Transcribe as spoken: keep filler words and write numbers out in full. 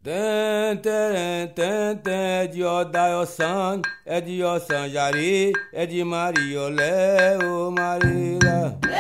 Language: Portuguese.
Tã, tã, tã, tã, é de Odaiosan, é de Ossanjari, é de Mariolé, ô Marília.